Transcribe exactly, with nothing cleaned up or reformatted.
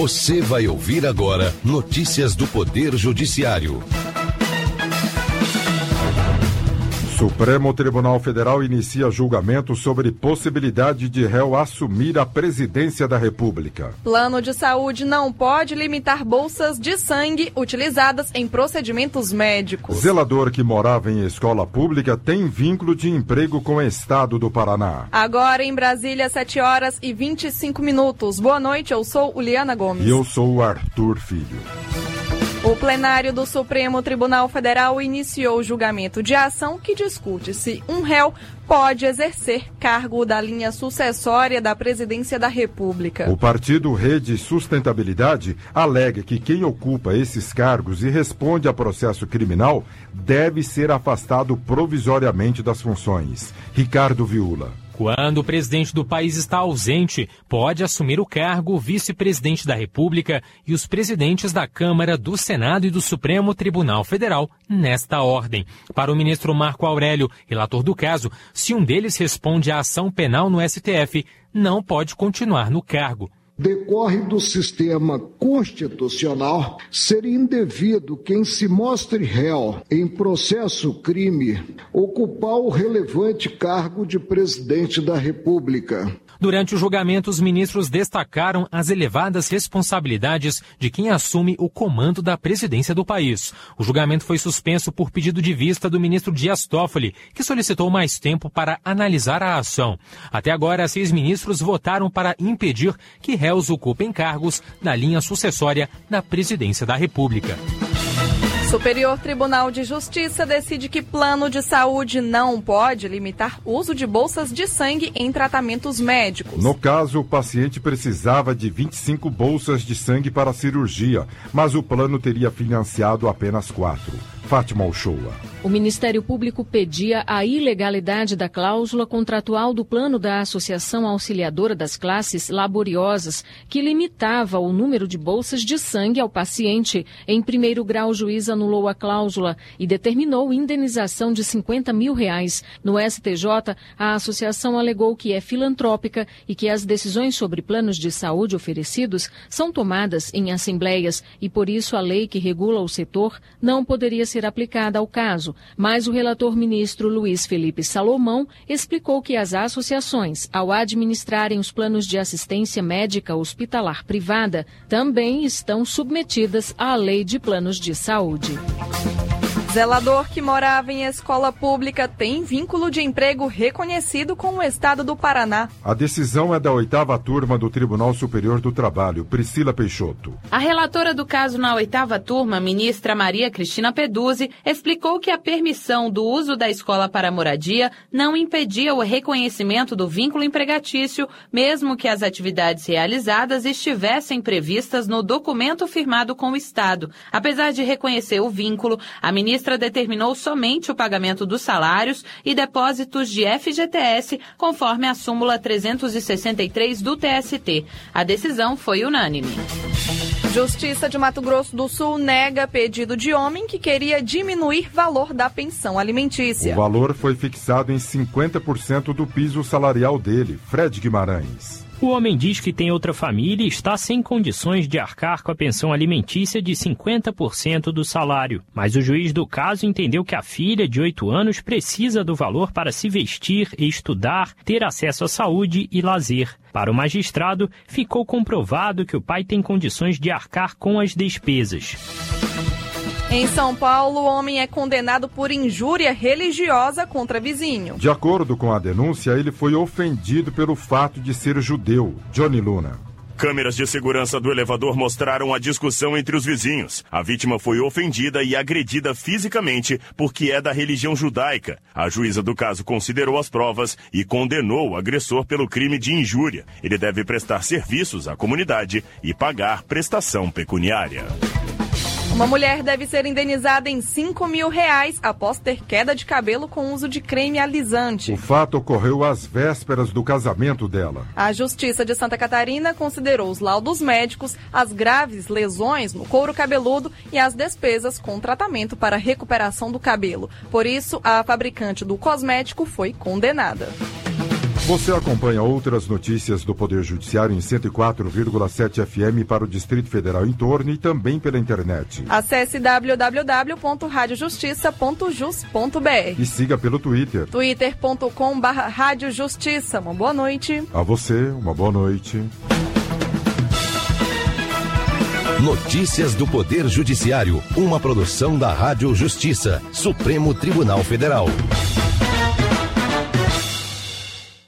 Você vai ouvir agora notícias do Poder Judiciário. Supremo Tribunal Federal inicia julgamento sobre possibilidade de réu assumir a presidência da República. Plano de saúde não pode limitar bolsas de sangue utilizadas em procedimentos médicos. Zelador que morava em escola pública tem vínculo de emprego com o Estado do Paraná. Agora em Brasília, sete horas e vinte e cinco minutos. Boa noite, eu sou Uliana Gomes. E eu sou o Arthur Filho. O plenário do Supremo Tribunal Federal iniciou o julgamento de ação que discute se um réu pode exercer cargo da linha sucessória da presidência da República. O partido Rede Sustentabilidade alega que quem ocupa esses cargos e responde a processo criminal deve ser afastado provisoriamente das funções. Ricardo Viula. Quando o presidente do país está ausente, pode assumir o cargo o vice-presidente da República e os presidentes da Câmara, do Senado e do Supremo Tribunal Federal nesta ordem. Para o ministro Marco Aurélio, relator do caso, se um deles responde à ação penal no S T F, não pode continuar no cargo. Decorre do sistema constitucional ser indevido quem se mostre réu em processo crime ocupar o relevante cargo de presidente da República. Durante o julgamento, os ministros destacaram as elevadas responsabilidades de quem assume o comando da presidência do país. O julgamento foi suspenso por pedido de vista do ministro Dias Toffoli, que solicitou mais tempo para analisar a ação. Até agora, seis ministros votaram para impedir que réus ocupem cargos da linha sucessória da presidência da República. Superior Tribunal de Justiça decide que plano de saúde não pode limitar uso de bolsas de sangue em tratamentos médicos. No caso, o paciente precisava de vinte e cinco bolsas de sangue para a cirurgia, mas o plano teria financiado apenas quatro. Fátima Uchoa. O Ministério Público pedia a ilegalidade da cláusula contratual do plano da Associação Auxiliadora das Classes Laboriosas, que limitava o número de bolsas de sangue ao paciente. Em primeiro grau, o juiz anulou a cláusula e determinou indenização de cinquenta mil reais. No S T J, a associação alegou que é filantrópica e que as decisões sobre planos de saúde oferecidos são tomadas em assembleias e, por isso, a lei que regula o setor não poderia ser aplicada ao caso. Mas o relator ministro Luiz Felipe Salomão explicou que as associações, ao administrarem os planos de assistência médica hospitalar privada, também estão submetidas à lei de planos de saúde. Zelador que morava em escola pública tem vínculo de emprego reconhecido com o Estado do Paraná. A decisão é da oitava turma do Tribunal Superior do Trabalho, Priscila Peixoto. A relatora do caso na oitava turma, ministra Maria Cristina Peduzzi, explicou que a permissão do uso da escola para moradia não impedia o reconhecimento do vínculo empregatício, mesmo que as atividades realizadas estivessem previstas no documento firmado com o Estado. Apesar de reconhecer o vínculo, a ministra determinou somente o pagamento dos salários e depósitos de F G T S, conforme a súmula trezentos e sessenta e três do T S T. A decisão foi unânime. Justiça de Mato Grosso do Sul nega pedido de homem que queria diminuir valor da pensão alimentícia. O valor foi fixado em cinquenta por cento do piso salarial dele. Fred Guimarães. O homem diz que tem outra família e está sem condições de arcar com a pensão alimentícia de cinquenta por cento do salário. Mas o juiz do caso entendeu que a filha, de oito anos, precisa do valor para se vestir, estudar, ter acesso à saúde e lazer. Para o magistrado, ficou comprovado que o pai tem condições de arcar com as despesas. Em São Paulo, o homem é condenado por injúria religiosa contra vizinho. De acordo com a denúncia, ele foi ofendido pelo fato de ser judeu. Johnny Luna. Câmeras de segurança do elevador mostraram a discussão entre os vizinhos. A vítima foi ofendida e agredida fisicamente porque é da religião judaica. A juíza do caso considerou as provas e condenou o agressor pelo crime de injúria. Ele deve prestar serviços à comunidade e pagar prestação pecuniária. Uma mulher deve ser indenizada em cinco mil reais após ter queda de cabelo com uso de creme alisante. O fato ocorreu às vésperas do casamento dela. A Justiça de Santa Catarina considerou os laudos médicos, as graves lesões no couro cabeludo e as despesas com tratamento para recuperação do cabelo. Por isso, a fabricante do cosmético foi condenada. Você acompanha outras notícias do Poder Judiciário em cento e quatro vírgula sete F M para o Distrito Federal em torno e também pela internet. Acesse w w w ponto rádio justiça ponto jus ponto b r e siga pelo Twitter. twitter ponto com barra rádio justiça. Uma boa noite. A você, uma boa noite. Notícias do Poder Judiciário, uma produção da Rádio Justiça, Supremo Tribunal Federal.